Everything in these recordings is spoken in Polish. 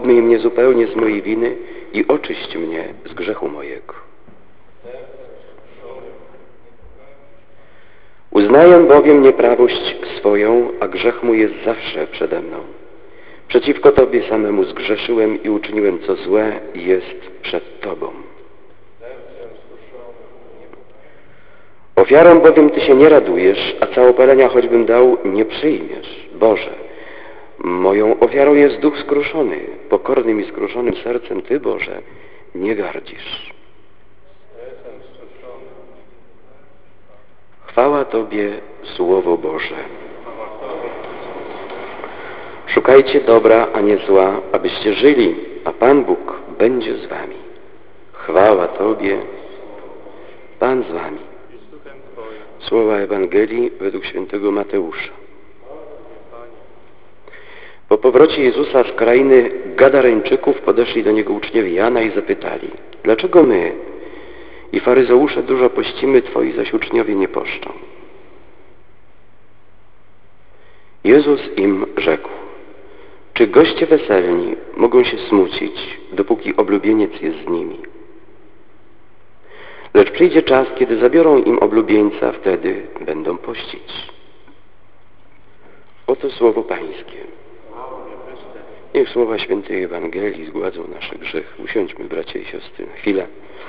obmyj mnie zupełnie z mojej winy i oczyść mnie z grzechu mojego. Uznaję bowiem nieprawość swoją, a grzech mój jest zawsze przede mną. Przeciwko Tobie samemu zgrzeszyłem i uczyniłem, co złe jest przed Tobą. Ofiarą bowiem Ty się nie radujesz, a całopalenia choćbym dał, nie przyjmiesz. Boże, moją ofiarą jest duch skruszony, pokornym i skruszonym sercem Ty, Boże, nie gardzisz. Chwała Tobie, Słowo Boże. Szukajcie dobra, a nie zła, abyście żyli, a Pan Bóg będzie z wami. Chwała Tobie, Pan z wami. Słowa Ewangelii według świętego Mateusza. Po powrocie Jezusa z krainy Gadareńczyków podeszli do Niego uczniowie Jana i zapytali: dlaczego my i faryzeusze dużo pościmy, Twoi zaś uczniowie nie poszczą? Jezus im rzekł: czy goście weselni mogą się smucić, dopóki oblubieniec jest z nimi? Lecz przyjdzie czas, kiedy zabiorą im oblubieńca, wtedy będą pościć. Oto słowo Pańskie. Niech słowa świętej Ewangelii zgładzą nasze grzechy. Usiądźmy, bracia i siostry, na chwilę.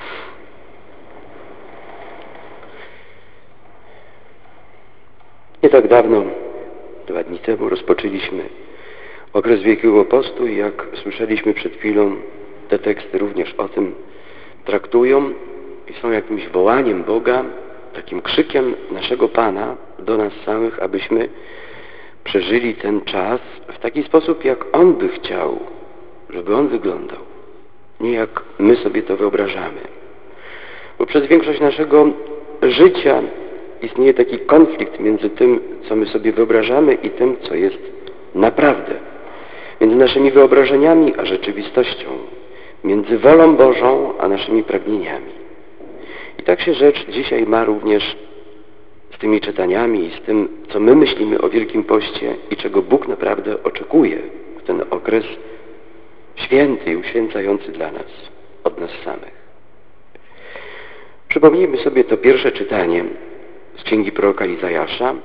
Nie tak dawno, 2 dni temu, rozpoczęliśmy okres Wielkiego Postu i jak słyszeliśmy przed chwilą, te teksty również o tym traktują i są jakimś wołaniem Boga, takim krzykiem naszego Pana do nas samych, abyśmy przeżyli ten czas w taki sposób, jak On by chciał, żeby on wyglądał, nie jak my sobie to wyobrażamy. Bo przez większość naszego życia istnieje taki konflikt między tym, co my sobie wyobrażamy i tym, co jest naprawdę. Między naszymi wyobrażeniami a rzeczywistością. Między wolą Bożą a naszymi pragnieniami. I tak się rzecz dzisiaj ma również z tymi czytaniami i z tym, co my myślimy o Wielkim Poście i czego Bóg naprawdę oczekuje w ten okres święty i uświęcający dla nas, od nas samych. Przypomnijmy sobie to pierwsze czytanie z księgi proroka Izajasza.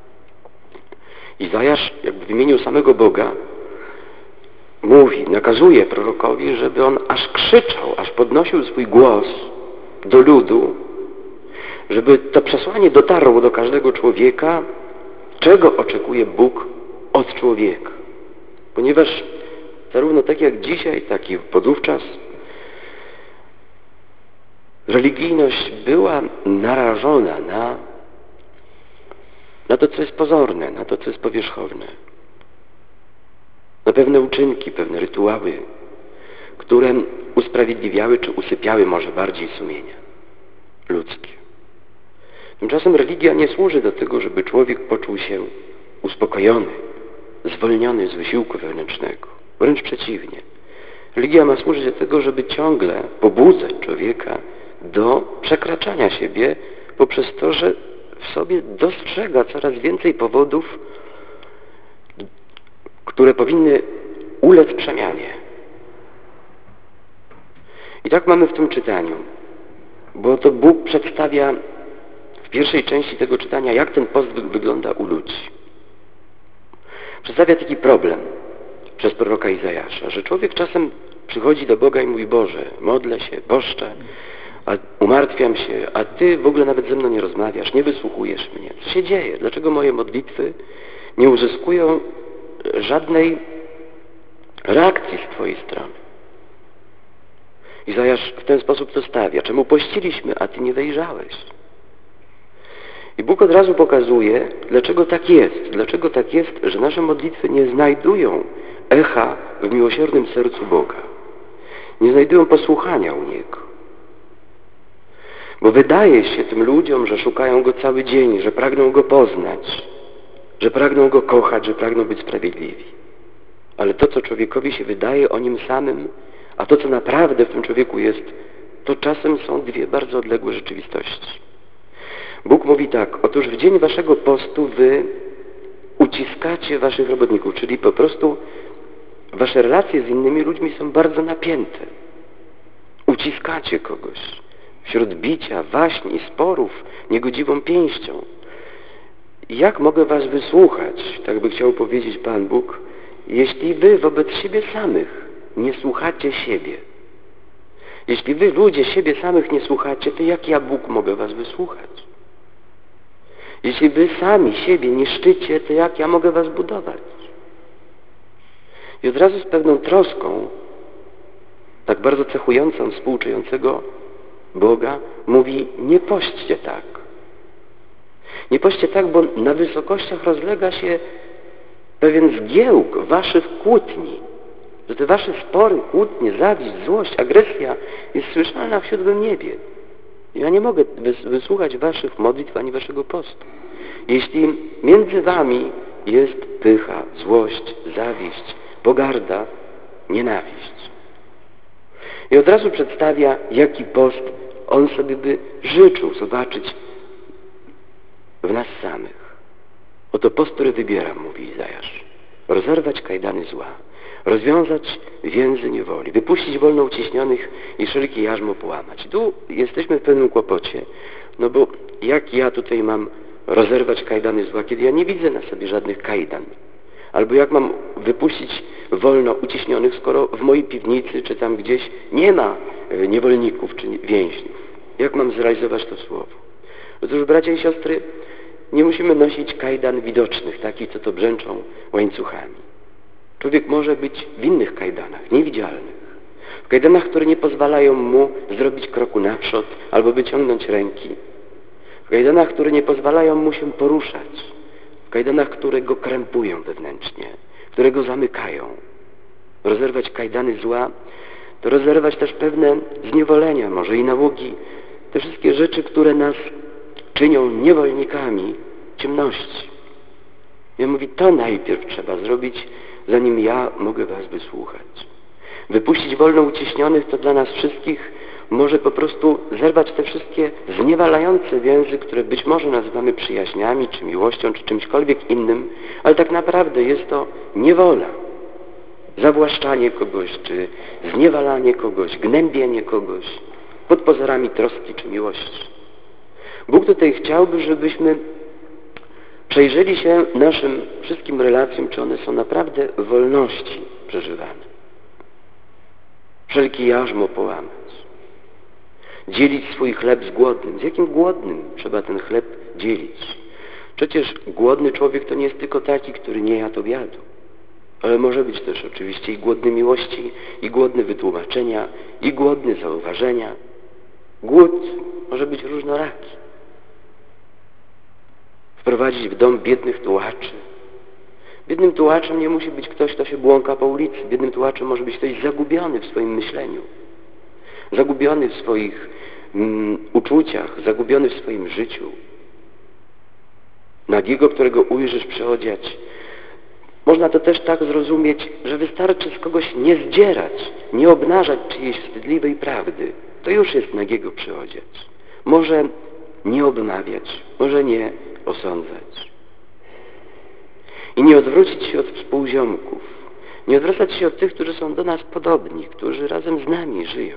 Izajasz jakby w imieniu samego Boga mówi, nakazuje prorokowi, żeby on aż krzyczał, aż podnosił swój głos do ludu, żeby to przesłanie dotarło do każdego człowieka, czego oczekuje Bóg od człowieka. Ponieważ zarówno tak jak dzisiaj, tak i podówczas religijność była narażona na to, co jest pozorne, na to, co jest powierzchowne, na pewne uczynki, pewne rytuały, które usprawiedliwiały czy usypiały może bardziej sumienia ludzkie. Tymczasem religia nie służy do tego, żeby człowiek poczuł się uspokojony, zwolniony z wysiłku wewnętrznego. Wręcz przeciwnie. Religia ma służyć do tego, żeby ciągle pobudzać człowieka do przekraczania siebie poprzez to, że w sobie dostrzega coraz więcej powodów, które powinny ulec przemianie. I tak mamy w tym czytaniu, bo to Bóg przedstawia w pierwszej części tego czytania, jak ten post wygląda u ludzi. Przedstawia taki problem przez proroka Izajasza, że człowiek czasem przychodzi do Boga i mówi: Boże, modlę się, boszczę, a umartwiam się, a Ty w ogóle nawet ze mną nie rozmawiasz, nie wysłuchujesz mnie. Co się dzieje? Dlaczego moje modlitwy nie uzyskują żadnej reakcji z Twojej strony? Izajasz w ten sposób to stawia. Czemu pościliśmy, a Ty nie wejrzałeś? I Bóg od razu pokazuje, dlaczego tak jest. Dlaczego tak jest, że nasze modlitwy nie znajdują echa w miłosiernym sercu Boga. Nie znajdują posłuchania u Niego. Bo wydaje się tym ludziom, że szukają Go cały dzień, że pragną Go poznać, że pragną Go kochać, że pragną być sprawiedliwi. Ale to, co człowiekowi się wydaje o nim samym, a to, co naprawdę w tym człowieku jest, to czasem są dwie bardzo odległe rzeczywistości. Bóg mówi tak: otóż w dzień waszego postu wy uciskacie waszych robotników, czyli po prostu Wasze relacje z innymi ludźmi są bardzo napięte. Uciskacie kogoś wśród bicia, waśni, sporów, niegodziwą pięścią. Jak mogę was wysłuchać, tak by chciał powiedzieć Pan Bóg, jeśli wy wobec siebie samych nie słuchacie siebie? Jeśli wy, ludzie, siebie samych nie słuchacie, to jak ja, Bóg, mogę was wysłuchać? Jeśli wy sami siebie niszczycie, to jak ja mogę was budować? I od razu z pewną troską, tak bardzo cechującą współczującego Boga, mówi: nie pośćcie tak. Nie pośćcie tak, bo na wysokościach rozlega się pewien zgiełk waszych kłótni. Że te wasze spory, kłótnie, zawiść, złość, agresja jest słyszalna w siódmym niebie. Ja nie mogę wysłuchać waszych modlitw ani waszego postu. Jeśli między wami jest pycha, złość, zawiść, pogarda, nienawiść. I od razu przedstawia, jaki post on sobie by życzył zobaczyć w nas samych. Oto post, który wybieram, mówi Izajasz. Rozerwać kajdany zła, rozwiązać więzy niewoli, wypuścić wolno uciśnionych i wszelkie jarzmo połamać. Tu jesteśmy w pewnym kłopocie, no bo jak ja tutaj mam rozerwać kajdany zła, kiedy ja nie widzę na sobie żadnych kajdan? Albo jak mam wypuścić wolno uciśnionych, skoro w mojej piwnicy czy tam gdzieś nie ma niewolników czy więźniów? Jak mam zrealizować to słowo? Otóż, bracia i siostry, nie musimy nosić kajdan widocznych, takich, co to brzęczą łańcuchami. Człowiek może być w innych kajdanach, niewidzialnych. W kajdanach, które nie pozwalają mu zrobić kroku naprzód albo wyciągnąć ręki. W kajdanach, które nie pozwalają mu się poruszać. W kajdanach, które go krępują wewnętrznie, które go zamykają. Rozerwać kajdany zła to rozerwać też pewne zniewolenia, może i nałogi, te wszystkie rzeczy, które nas czynią niewolnikami ciemności. Ja mówię, to najpierw trzeba zrobić, zanim ja mogę was wysłuchać. Wypuścić wolno uciśnionych to dla nas wszystkich może po prostu zerwać te wszystkie zniewalające więzy, które być może nazywamy przyjaźniami, czy miłością, czy czymśkolwiek innym, ale tak naprawdę jest to niewola. Zawłaszczanie kogoś, czy zniewalanie kogoś, gnębienie kogoś pod pozorami troski czy miłości. Bóg tutaj chciałby, żebyśmy przejrzeli się naszym wszystkim relacjom, czy one są naprawdę w wolności przeżywane. Wszelkie jarzmo połamać. Dzielić swój chleb z głodnym. Z jakim głodnym trzeba ten chleb dzielić? Przecież głodny człowiek to nie jest tylko taki, który nie jadł obiadu. Ale może być też oczywiście i głodny miłości, i głodny wytłumaczenia, i głodny zauważenia. Głód może być różnoraki. Wprowadzić w dom biednych tułaczy. Biednym tułaczem nie musi być ktoś, kto się błąka po ulicy. Biednym tułaczem może być ktoś zagubiony w swoim myśleniu. Zagubiony w swoich uczuciach, zagubiony w swoim życiu. Nagiego, którego ujrzysz przeodziać. Można to też tak zrozumieć, że wystarczy z kogoś nie zdzierać, nie obnażać czyjejś wstydliwej prawdy. To już jest nagiego przeodziać. Może nie obmawiać, może nie osądzać. I nie odwrócić się od współziomków. Nie odwracać się od tych, którzy są do nas podobni, którzy razem z nami żyją.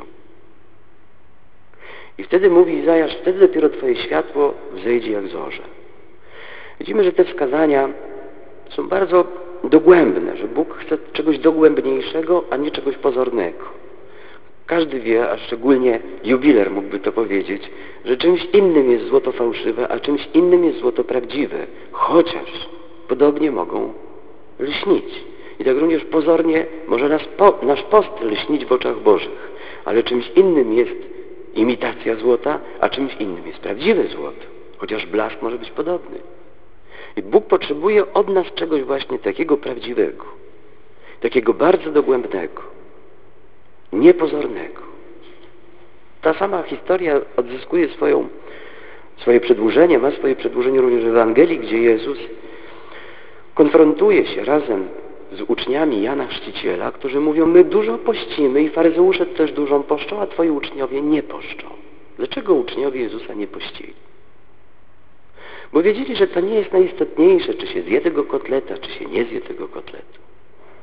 I wtedy mówi Izajasz, wtedy dopiero Twoje światło wzejdzie jak zorze. Widzimy, że te wskazania są bardzo dogłębne, że Bóg chce czegoś dogłębniejszego, a nie czegoś pozornego. Każdy wie, a szczególnie jubiler mógłby to powiedzieć, że czymś innym jest złoto fałszywe, a czymś innym jest złoto prawdziwe, chociaż podobnie mogą lśnić. I tak również pozornie może nasz post lśnić w oczach Bożych, ale czymś innym jest imitacja złota, a czymś innym jest prawdziwe złoto, chociaż blask może być podobny. I Bóg potrzebuje od nas czegoś właśnie takiego prawdziwego, takiego bardzo dogłębnego, niepozornego. Ta sama historia odzyskuje swoje przedłużenie, ma swoje przedłużenie również w Ewangelii, gdzie Jezus konfrontuje się razem z uczniami Jana Chrzciciela, którzy mówią, my dużo pościmy i faryzeusze też dużo poszczą, a twoi uczniowie nie poszczą. Dlaczego uczniowie Jezusa nie pościli? Bo wiedzieli, że to nie jest najistotniejsze, czy się zje tego kotleta, czy się nie zje tego kotletu.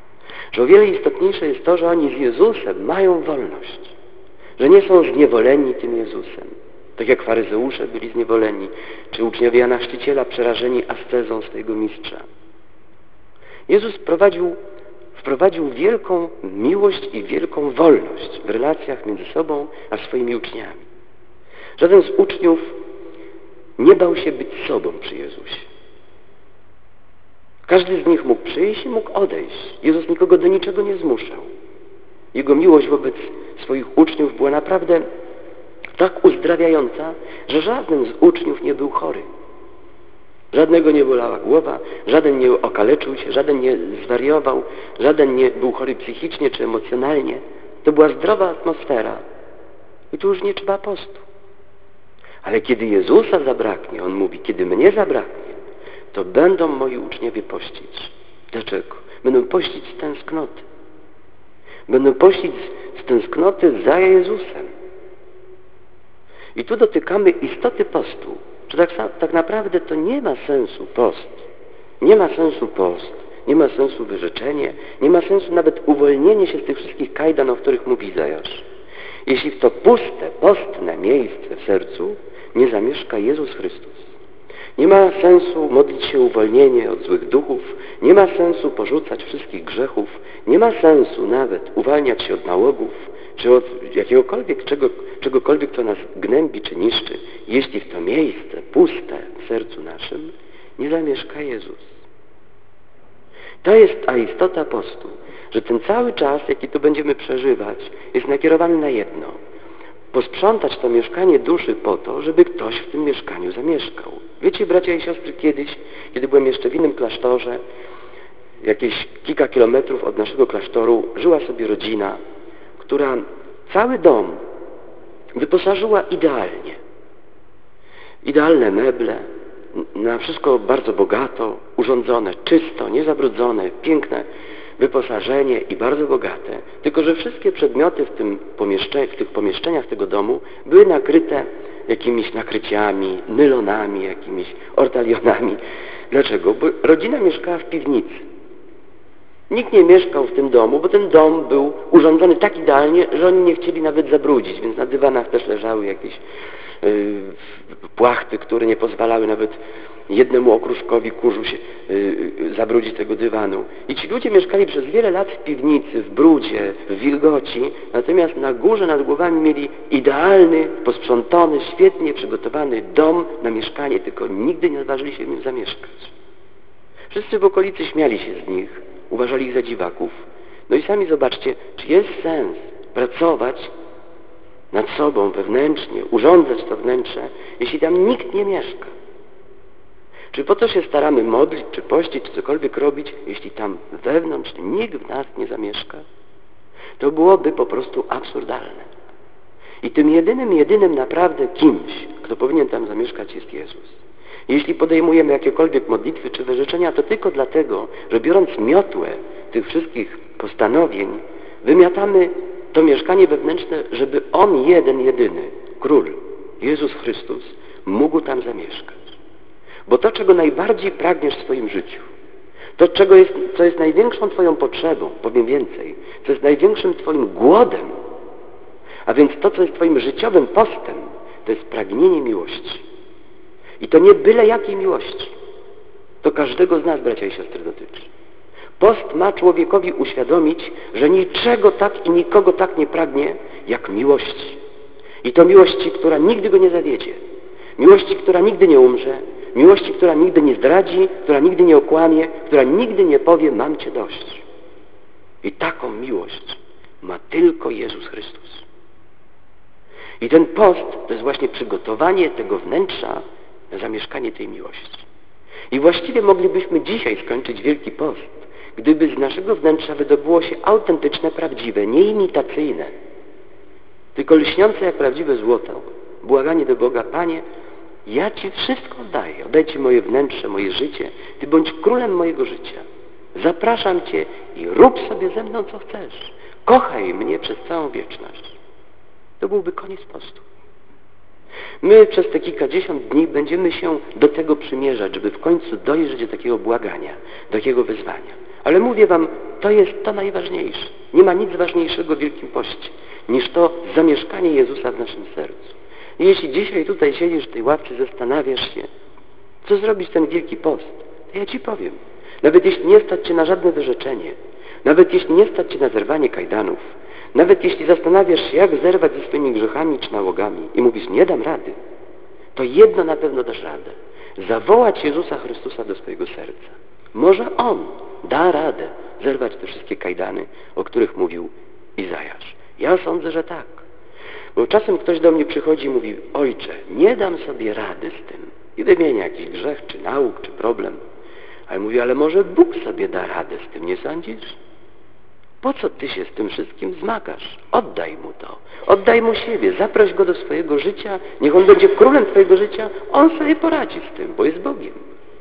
Że o wiele istotniejsze jest to, że oni z Jezusem mają wolność. Że nie są zniewoleni tym Jezusem. Tak jak faryzeusze byli zniewoleni, czy uczniowie Jana Chrzciciela przerażeni ascezą swojego mistrza. Jezus wprowadził wielką miłość i wielką wolność w relacjach między sobą a swoimi uczniami. Żaden z uczniów nie bał się być sobą przy Jezusie. Każdy z nich mógł przyjść i mógł odejść. Jezus nikogo do niczego nie zmuszał. Jego miłość wobec swoich uczniów była naprawdę tak uzdrawiająca, że żaden z uczniów nie był chory. Żadnego nie bolała głowa, żaden nie okaleczył się, żaden nie zwariował, żaden nie był chory psychicznie czy emocjonalnie. To była zdrowa atmosfera i tu już nie trzeba postu. Ale kiedy Jezusa zabraknie, On mówi, kiedy mnie zabraknie, to będą moi uczniowie pościć. Dlaczego? Będą pościć z tęsknoty. Będą pościć z tęsknoty za Jezusem. I tu dotykamy istoty postu. Że tak naprawdę to nie ma sensu post. Nie ma sensu post. Nie ma sensu wyrzeczenie. Nie ma sensu nawet uwolnienie się z tych wszystkich kajdan, o których mówi Izajasz. Jeśli w to puste, postne miejsce w sercu nie zamieszka Jezus Chrystus. Nie ma sensu modlić się o uwolnienie od złych duchów. Nie ma sensu porzucać wszystkich grzechów. Nie ma sensu nawet uwalniać się od nałogów, czy od jakiegokolwiek, czegokolwiek, co nas gnębi czy niszczy, jeśli w to miejsce puste w sercu naszym nie zamieszka Jezus. To jest ta istota postu, że ten cały czas, jaki tu będziemy przeżywać, jest nakierowany na jedno. Posprzątać to mieszkanie duszy po to, żeby ktoś w tym mieszkaniu zamieszkał. Wiecie, bracia i siostry, kiedyś, kiedy byłem jeszcze w innym klasztorze, jakieś kilka kilometrów od naszego klasztoru, żyła sobie rodzina, która cały dom wyposażyła idealnie. Idealne meble, na wszystko bardzo bogato, urządzone, czysto, niezabrudzone, piękne wyposażenie i bardzo bogate. Tylko że wszystkie przedmioty w tych pomieszczeniach tego domu były nakryte jakimiś nakryciami, nylonami, jakimiś ortalionami. Dlaczego? Bo rodzina mieszkała w piwnicy. Nikt nie mieszkał w tym domu, bo ten dom był urządzony tak idealnie, że oni nie chcieli nawet zabrudzić, więc na dywanach też leżały jakieś płachty, które nie pozwalały nawet jednemu okruszkowi kurzu się zabrudzić tego dywanu. I ci ludzie mieszkali przez wiele lat w piwnicy, w brudzie, w wilgoci, natomiast na górze nad głowami mieli idealny, posprzątany, świetnie przygotowany dom na mieszkanie, tylko nigdy nie odważyli się w nim zamieszkać. Wszyscy w okolicy śmiali się z nich, uważali ich za dziwaków. No i sami zobaczcie, czy jest sens pracować nad sobą wewnętrznie, urządzać to wnętrze, jeśli tam nikt nie mieszka. Czy po to się staramy modlić, czy pościć, czy cokolwiek robić, jeśli tam wewnątrz nikt w nas nie zamieszka? To byłoby po prostu absurdalne. I tym jedynym naprawdę kimś, kto powinien tam zamieszkać, jest Jezus. Jeśli podejmujemy jakiekolwiek modlitwy czy wyrzeczenia, to tylko dlatego, że biorąc miotłę tych wszystkich postanowień, wymiatamy to mieszkanie wewnętrzne, żeby On jedyny, Król, Jezus Chrystus, mógł tam zamieszkać. Bo to, czego najbardziej pragniesz w swoim życiu, to, co jest największą Twoją potrzebą, powiem więcej, co jest największym Twoim głodem, a więc to, co jest Twoim życiowym postem, to jest pragnienie miłości. I to nie byle jakiej miłości. To każdego z nas, bracia i siostry, dotyczy. Post ma człowiekowi uświadomić, że niczego tak i nikogo tak nie pragnie, jak miłości. I to miłości, która nigdy go nie zawiedzie. Miłości, która nigdy nie umrze. Miłości, która nigdy nie zdradzi, która nigdy nie okłamie, która nigdy nie powie, mam Cię dość. I taką miłość ma tylko Jezus Chrystus. I ten post to jest właśnie przygotowanie tego wnętrza na zamieszkanie tej miłości. I właściwie moglibyśmy dzisiaj skończyć Wielki Post, gdyby z naszego wnętrza wydobyło się autentyczne, prawdziwe, nie imitacyjne, tylko lśniące jak prawdziwe złoto, błaganie do Boga: Panie, ja Ci wszystko oddaję, oddaj Ci moje wnętrze, moje życie, Ty bądź królem mojego życia. Zapraszam Cię i rób sobie ze mną, co chcesz. Kochaj mnie przez całą wieczność. To byłby koniec postu. My przez te kilkadziesiąt dni będziemy się do tego przymierzać, żeby w końcu dojrzeć do takiego błagania, do takiego wyzwania. Ale mówię wam, to jest to najważniejsze. Nie ma nic ważniejszego w Wielkim Poście, niż to zamieszkanie Jezusa w naszym sercu. I jeśli dzisiaj tutaj siedzisz w tej ławce, zastanawiasz się, co zrobić ten Wielki Post, to ja ci powiem. Nawet jeśli nie stać cię na żadne wyrzeczenie, nawet jeśli nie stać cię na zerwanie kajdanów, nawet jeśli zastanawiasz się, jak zerwać ze swoimi grzechami czy nałogami i mówisz, nie dam rady, to jedno na pewno dasz radę. Zawołać Jezusa Chrystusa do swojego serca. Może On da radę zerwać te wszystkie kajdany, o których mówił Izajasz. Ja sądzę, że tak. Bo czasem ktoś do mnie przychodzi i mówi, ojcze, nie dam sobie rady z tym. I wymienia jakiś grzech, czy nauk, czy problem. Ale mówi, ale może Bóg sobie da radę z tym, nie sądzisz? Po co ty się z tym wszystkim zmagasz? Oddaj Mu to. Oddaj Mu siebie. Zaproś Go do swojego życia. Niech On będzie królem twojego życia. On sobie poradzi z tym, bo jest Bogiem.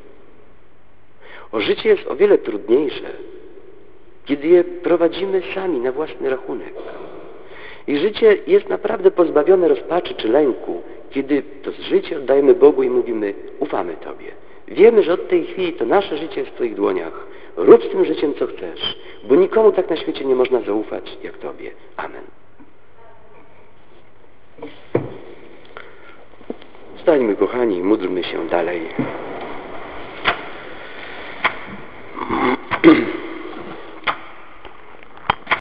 Życie jest o wiele trudniejsze, kiedy je prowadzimy sami na własny rachunek. I życie jest naprawdę pozbawione rozpaczy czy lęku, kiedy to życie oddajemy Bogu i mówimy, ufamy Tobie. Wiemy, że od tej chwili to nasze życie jest w Twoich dłoniach. Rób z tym życiem, co chcesz, bo nikomu tak na świecie nie można zaufać, jak Tobie. Amen. Stańmy, kochani, i módlmy się dalej.